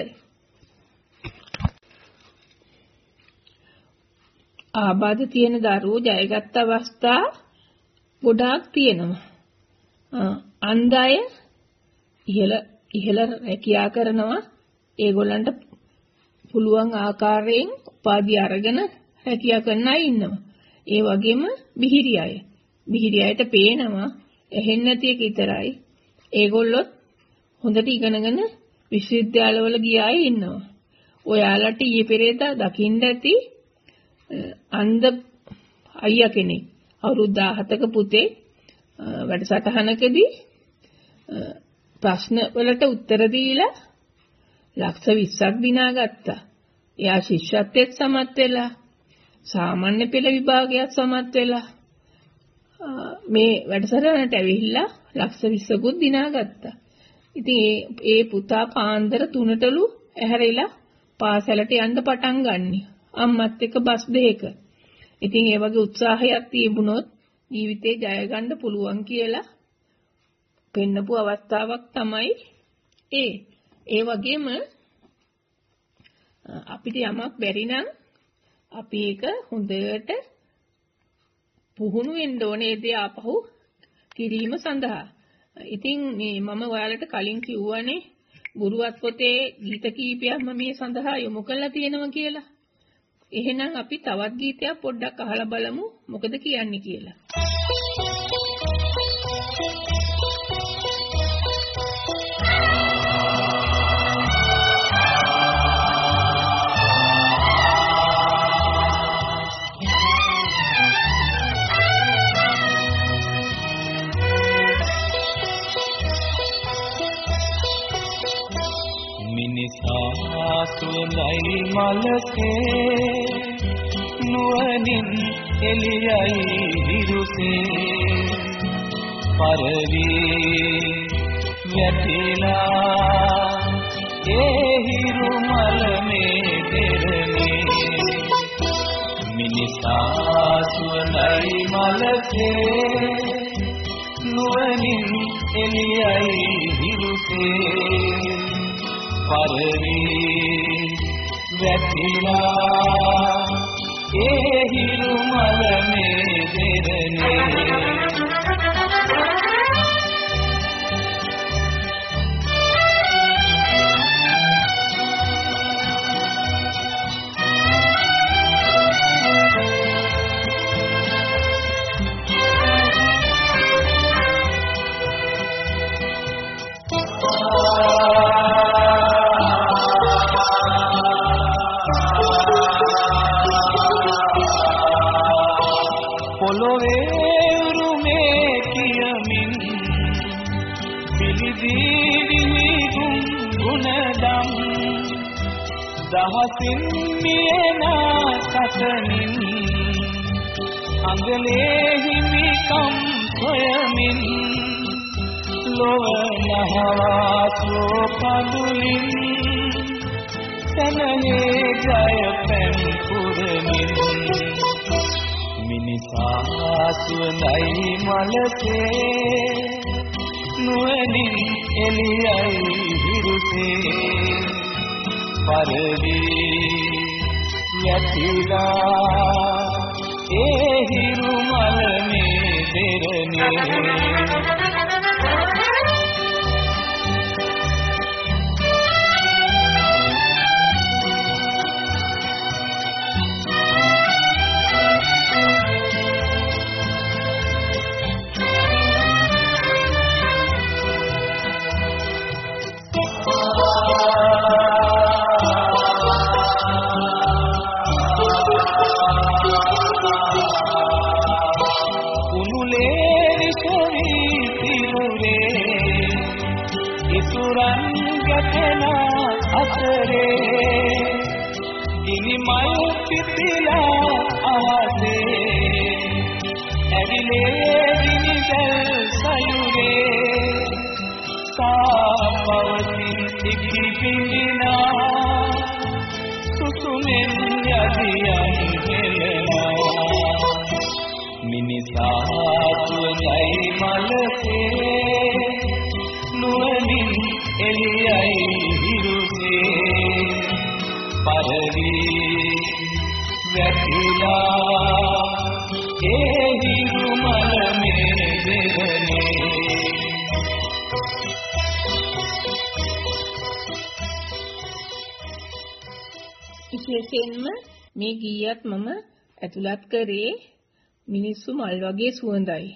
S1: ආබාධ තියෙන දරුවෝ ජයගත් අවස්ථා ගොඩාක් තියෙනවා. අන්ධය ඉහළ රැකියා කරනවා. ඒගොල්ලන්ට පුළුවන් ආකාරයෙන් උපාධිය අරගෙන රැකියා කරන අය ඉන්නවා. ඒ වගේම බිහිරි අය. බිහිරි අයට පේනවා එහෙන් නැති එක විතරයි. ඒගොල්ලොත් හොඳට ඉගෙනගෙන විශ්වවිද්‍යාලවල ගිය අය ඉන්නවා. ඔයාලට ඊයේ පෙරේදා දකින්න ඇති අන්ධ අයියා කෙනෙක් අවුරුදු 17ක පුතේ වැඩසටහනකදී ප්‍රශ්න වලට උත්තර දීලා ලක්ෂ 20ක් දිනාගත්තා. එයා ශිෂ්‍යත්වයට සමත් වෙලා සාමාන්‍ය පෙළ විභාගයක් සමත් වෙලා මේ වැඩසටහනට ඇවිල්ලා ලක්ෂ 20කුත් දිනාගත්තා. ඉතින් ඒ පුතා පාන්දර 3ටලු ඇහැරිලා පාසලට යන්න පටන් ගන්නි. අම්මත් එක්ක බස් දෙක. ඉතින් ඒ වගේ උත්සාහයක් තිබුණොත් ජීවිතේ ජය ගන්න පුළුවන් කියලා පෙන්නපු අවස්ථාවක් තමයි ඒ. ඒ වගේම අපිට යමක් බැරි නම් අපි ඒක හොඳට පුහුණු වෙන්න ඕනේ ඒ දේ ආපහු කිරීම සඳහා. ඉතින් මේ මම ඔයාලට කලින් කිව්වනේ ගුරුවත් පොතේ ගීත කීපයක්ම මේ සඳහා යොමු කරලා තියෙනවා කියලා. එහෙනම් අපි තවත් ගීතයක් පොඩ්ඩක් අහලා බලමු මොකද කියන්නේ කියලා.
S5: නයි මලසේ නුවණින් එළියයි හිරුසේ පරවි වැටිලා ඒ හිරු මල මේ දෙරනේ මිනිසා සුවඳයි මලසේ නුවණින් එළියයි හිරුසේ පරවි වැටිලා ඒ හිරු මල මේ දෙරනේ දහසින් මියනා සතනින් අඟලේ හිමිකම් සොයමින් ලොව නහවාසෝ පඳුලින් සනහේ ජය පැන් පුරමින් මිනිසා සුවඳයි මලසේ නුවණින් එළියයි හිරුසේ පරවි වැටිලා ඒ හිරු මල මේ දෙරනේ
S1: විශේෂයෙන්ම මේ ගීයත් මම ඇතුළත් කරේ මිනිස්සු මල් වගේ සුවඳයි.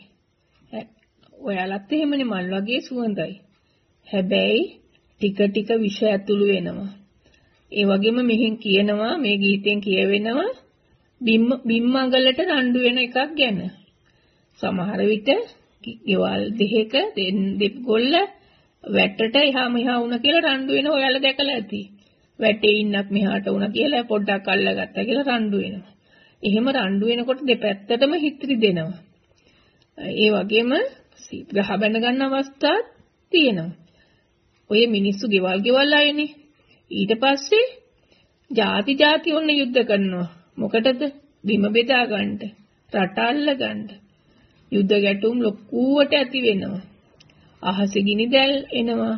S1: ඔයාලත් එහෙමනේ මල් වගේ සුවඳයි. හැබැයි ටික ටික විෂ ඇතුළු වෙනවා. ඒ වගේම මෙහෙන් කියනවා මේ ගීතෙන් කියවෙනවා බිම්මඟලට රණ්ඩු වෙන එකක් ගැන. සමහර විට ගෙවල් දෙක දෙගොල්ල වැටට එහා මෙහා වුණ කියලා රණ්ඩු වෙන ඔයාලා දැකලා ඇති. වැටේ ඉන්නක් මෙහාට වුණා කියලා පොඩ්ඩක් අල්ලගත්තා කියලා රණ්ඩු වෙනවා. එහෙම රණ්ඩු වෙනකොට දෙපැත්තටම හිත්‍රි දෙනවා. ඒ වගේම ගහ බැඳ ගන්න අවස්ථාත් තියෙනවා. ඔය මිනිස්සු ගෙවල් ආයනේ. ඊට පස්සේ ಜಾති ඔන්න යුද්ධ කරනවා. මොකටද? බිම බෙදා ගන්නට, රට අල්ල ගන්නට. යුද්ධ ගැටුම් ලොකුවට ඇති වෙනවා. අහසේ ගිනි දැල් එනවා.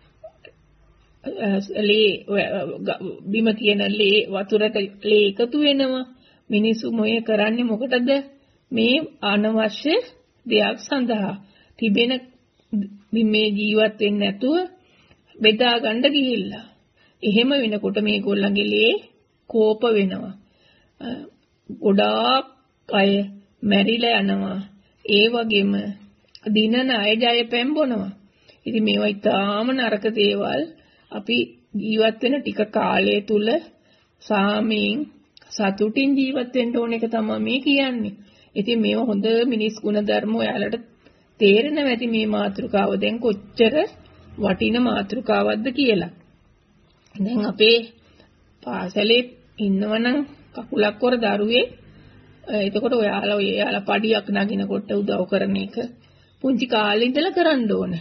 S1: බිම තියෙන ලේ වතුරට ලේ එකතු වෙනවා. මිනිස්සු මොය කරන්නේ මොකටද? මේ අනවශ්‍ය දෙයක් සඳහා තිබෙන මේ ජීවත් වෙන්නේ නැතුව බෙදා ගන්න ගිහිල්ලා. එහෙම වෙනකොට මේගොල්ලන්ගේ ලේ කෝප වෙනවා. ගොඩාක් අය මැරිලා යනවා. ඒ වගේම දිනන අය ජය පෙම්බොනවා. ඉතින් මේවා ඊටාම නරක දේවල්. අපි ජීවත් වෙන ටික කාලය තුල සාමයෙන් සතුටින් ජීවත් වෙන්න ඕන එක තමයි මේ කියන්නේ. ඉතින් මේව හොඳ මිනිස් ගුණ ධර්ම ඔයාලට තේරෙනවා ඇති මේ මාතෘකාව දැන් කොච්චර වටින මාතෘකාවක්ද කියලා. දැන් අපේ පාසලේ ඉන්නවනම් කකුලක් කොර දරුවේ එතකොට ඔයාලා පඩියක් නගිනකොට උදව් කරන එක පුංචි කාලේ ඉඳලා කරන්න ඕනේ.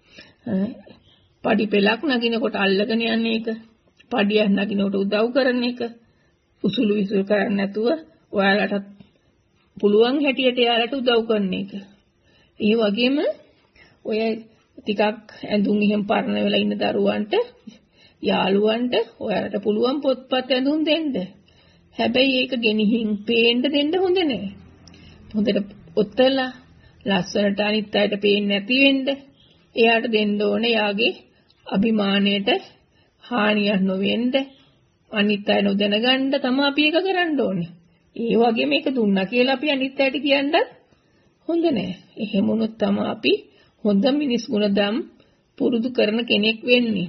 S1: පඩි පෙලක් නගිනකොට අල්ලගෙන යන එක, පඩියක් නගිනකොට උදව් කරන එක, උසුළු විසුළු කරන්නේ නැතුව ඔයාලට පුළුවන් හැටියට යාලට උදව් කරන එක. ඒ වගේම ඔය ටිකක් ඇඳුම් එහෙම පරණ වෙලා ඉන්න දරුවන්ට යාළුවන්ට ඔයාලට පුළුවන් පොත්පත් ඇඳුම් දෙන්න. හැබැයි ඒක ගෙනිහින් පේන්න දෙන්න හොඳ නෑ. හොඳට ඔත්තලා ලස්සනට අනිත් අයට පේන්නේ නැති වෙන්න එයාට දෙන්න ඕනේ යාගේ අභිමානයට හානියක් නොවෙන්න අනිත් අය නොදැනගන්න තමයි අපි ඒක කරන්න ඕනේ. ඒ වගේ මේක දුන්නා කියලා අපි අනිත් අයට කියන්නත් හොඳ නෑ. එහෙම වුණොත් තමයි අපි හොඳ මිනිස් ගුණධම් පුරුදු කරන කෙනෙක් වෙන්නේ.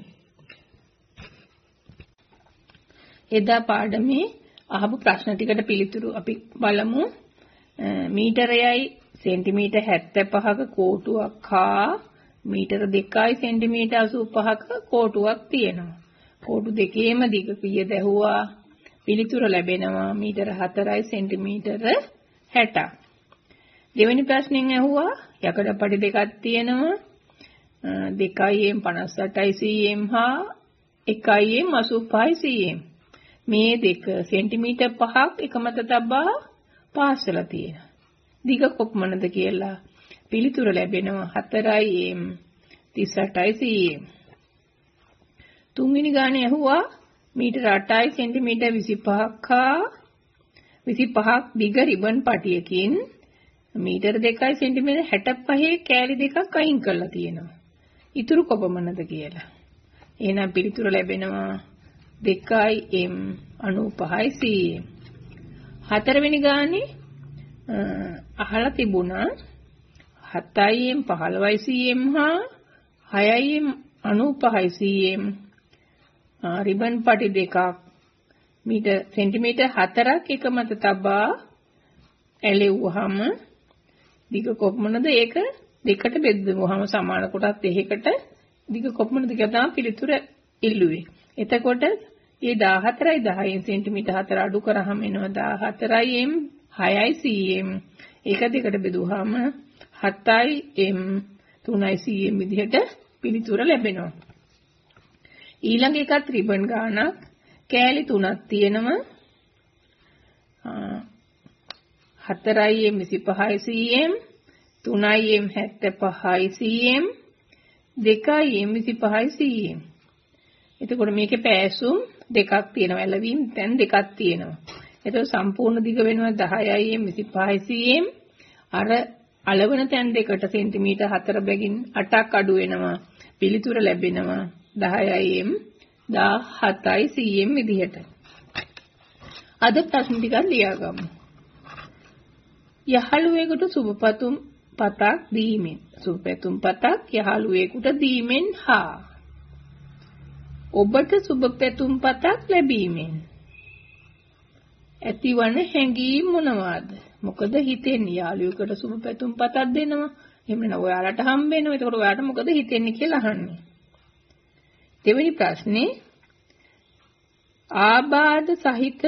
S1: එදා පාඩමේ අහපු ප්‍රශ්න ටිකට පිළිතුරු අපි බලමු. මීටරයයි සෙන්ටිමීටර් 75ක කෝටුවක් හා මීටර 2යි සෙන්ටිමීටර් 85ක කෝටුවක් තියෙනවා. කෝටු දෙකේම දිග කීය දැහුවා. පිළිතුර ලැබෙනවා මීටර 4යි සෙන්ටිමීටර 60ක්. දෙවෙනි ප්‍රශ්نين ඇහුවා යකඩ පඩි දෙකක් තියෙනවා. 2m 58යි cm හා 1m 85යි cm. මේ දෙක සෙන්ටිමීටර් 5ක් එක මත තබා පාසලා තියෙනවා. දිග කොපමණද කියලා පිළිතුර ලැබෙනවා 4m 38යි cm. තුන්වෙනි ගානේ ඇහුවා මීටර 8යි සෙන්ටිමීටර් 25ක් හා 25ක් දිග රිබන් පටියකින් මීටර 2යි සෙන්ටිමීටර් 65 කෑලි දෙකක් අයින් කරලා තියෙනවා. ඉතුරු කොපමණද කියලා. එහෙනම් පිළිතුර ලැබෙනවා 2m 95යි cm. හතරවෙනි ගානේ අහලා තිබුණා 7m 15යි cm හා 6m 95යි cm රිබන් පටි දෙකක් සෙන්ටිමීටර් 4ක් එක මත තබා ඇලෙව්වහම දිග කොපමණද ඒක දෙකට බෙදුවහම සමාන කොටස් දෙකකට දිග කොපමණද කියලා තමයි පිළිතුර ඉල්ලුවේ. එතකොට මේ 14යි 10න් සෙන්ටිමීටර් 4 අඩු කරාම එනවා 14m 6යි cm. ඒක දෙකට බෙදුවහම 7m 3යි cm විදිහට පිළිතුර ලැබෙනවා. ඊළඟ එකත් රිබන් ගානක් කෑලි 3ක් තියෙනවා. 4m 25යි cm 3m 75යි cm 2m 25යි cm. එතකොට මේකේ පෑසුම් දෙකක් තියෙනවා. ඇලවීම් තැන් දෙකක් තියෙනවා. එතකොට සම්පූර්ණ දිග වෙනවා 10m 25යි cm. අර අලවන තැන් දෙකට සෙන්ටිමීටර් 4 බැගින් 8ක් අඩු වෙනවා. පිළිතුර ලැබෙනවා 10m 17යි cm විදිහට. අද ප්‍රශ්න ටිකක් ලියාගමු. යහළුවෙකුට සුබපැතුම් පතක් දීමෙන්. සුබපැතුම් පතක් යහළුවෙකුට දීමෙන් හා ඔබට සුබපැතුම් පතක් ලැබීමෙන් ඇතිවන හැඟීම් මොනවාද? මොකද හිතෙන්නේ? යාළුවෙකුට සුබපැතුම් පතක් දෙනවා. එහෙම නැත්නම් ඔයාලට හම්බ වෙනවා. එතකොට ඔයාලට මොකද හිතෙන්නේ කියලා අහන්නේ. දෙවෙනි ප්‍රශ්නේ ආබාධ සහිත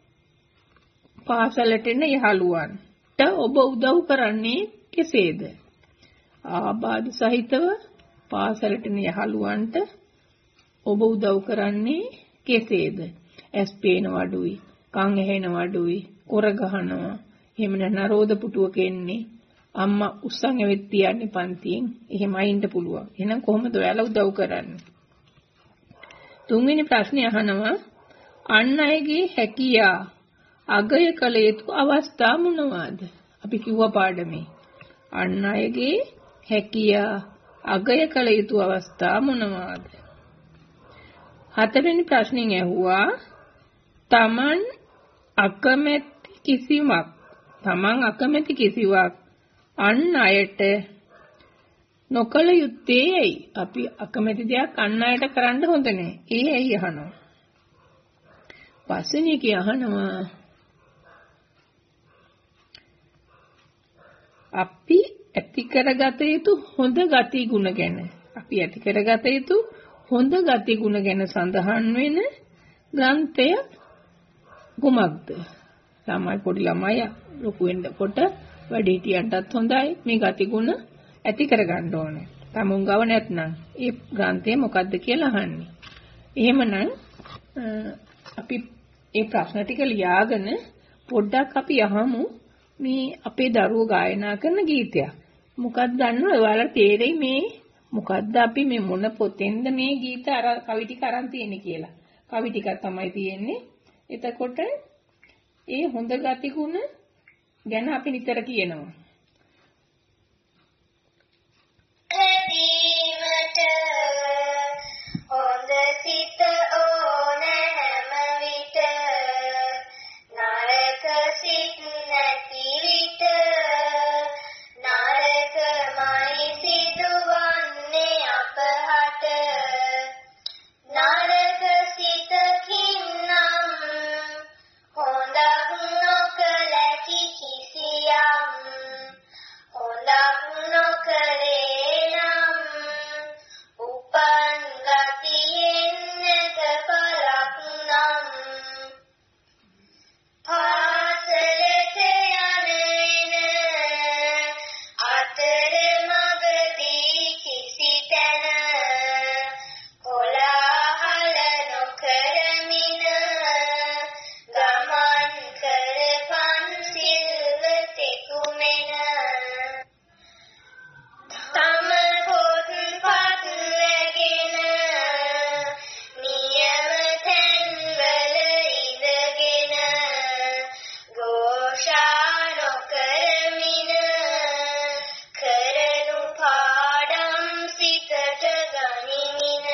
S1: පාසලට එන යහළුවන්ට ඔබ උදව් කරන්නේ කෙසේද? ආබාධ සහිතව පාසලට එන යහළුවන්ට ඔබ උදව් කරන්නේ කෙසේද? ඇස් පේනව අඩුයි, කන් ඇහෙනව අඩුයි, කොර ගහනවා, එහෙම නැත්නම් රෝද පුටුවක එන්නේ, අම්මා උස්සන් ඇවිත් තියන්නේ පන්තියෙන්, එහෙම අයින්ට පුළුවන්. එහෙනම් කොහොමද ඔයාලා උදව් කරන්නේ? තුන්වෙනි ප්‍රශ්නේ අහනවා අන් අයගේ හැකියා අගය කළ යුතු අවස්ථා මොනවාද? අපි කිව්වා පාඩමේ අන් අයගේ හැකියා අගය කළ යුතු අවස්ථා මොනවාද? හතරවෙනි ප්‍රශ්نين ඇහුවා තමන් අකමැති කිසිවක් අන් අයට නොකළ යුත්තේ ඇයි? අපි අකමැති දෙයක් අන් අයට කරන්න හොඳ නැහැ. ඒ ඇයි අහනවා. පස්වෙනි එක අහනවා අපි ඇති කරගත යුතු හොඳ ගති ගුණ ගැන. අපි ඇති කරගත යුතු හොඳ ගති ගුණ ගැන සඳහන් වෙන ග්‍රන්ථය කුමක්ද? ළමයි පොඩි ළමයි ලොකු වෙනකොට වැඩිහිටියන්ටත් හොඳයි මේ ගතිගුණ ඇති කරගන්න ඕනේ. තමුන් ගව නැත්නම් ඒ ග්‍රන්ථය මොකක්ද කියලා අහන්නේ. එහෙමනම් අපි ඒ ප්‍රශ්න ටික ලියාගෙන පොඩ්ඩක් අපි අහමු මේ අපේ දරුවෝ ගායනා කරන ගීතයක්. මොකක්ද දන්නවද? ඔයාලා තේරෙයි මේ මොකද්ද අපි මේ මොන පොතෙන්ද මේ ගීත අර කවි ටික අරන් තියෙන්නේ කියලා. කවි ටිකක් තමයි තියෙන්නේ. එතකොට ඒ හොඳ ගතිගුණ ගැන අපි නිතර කියනවා.
S3: හොඳ සිත ඕන හැම විට නරක සිත් නැති විට නරකමයි සිදුවන්නේ අපහට නරක සිතකින් නම් හොඳක් නොකළ කිසියම් හොඳක් නොකරේ නම් උපන් ගතියෙන් නැත පලක් නම් පාසලට යන අතර මගදී කිසි තැන කොලාහල නොකරමින ගමන් කර පන්සිල්වතෙකු මෙන තම පොත්පත් රැගෙන නියම තැන්වල ඉඳගෙන ഘോഷා නොකරමින කරනු පාඩම් සිතට ගනිමින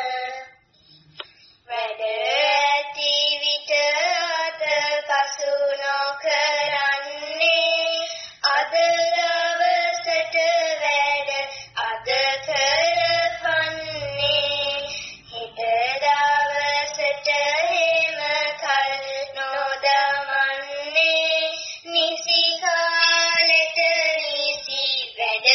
S3: වැඩ ඇති විට අත පසු නොකරන්නේ අද දවසට වැඩ අද කරපන්නේ හෙට දවසට එහෙම කල් නොදමන්නේ නිසි කාලෙට නිසි වැඩ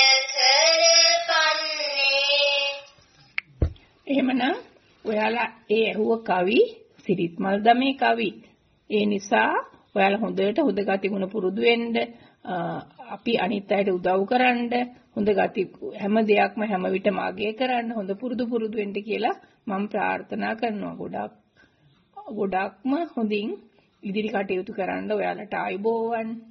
S3: කරපන්නේ.
S1: එහෙමනම් ඔයාලා ඒ ඇහුව කවි සිරිත්මල් දමේ කවි. ඒ නිසා ඔයාලා හොඳට හොඳ ගතිගුණ පුරුදු වෙන්න අපි අනිත් අයට උදව් කරන්න හොඳ ගති හැම දෙයක්ම හැම විටම අගය කරන්න හොඳ පුරුදු වෙන්න කියලා මම ප්‍රාර්ථනා කරනවා. ගොඩක්ම හොඳින් ඉදිරි කටයුතු කරන්න ඔයාලට ආයුබෝවන්.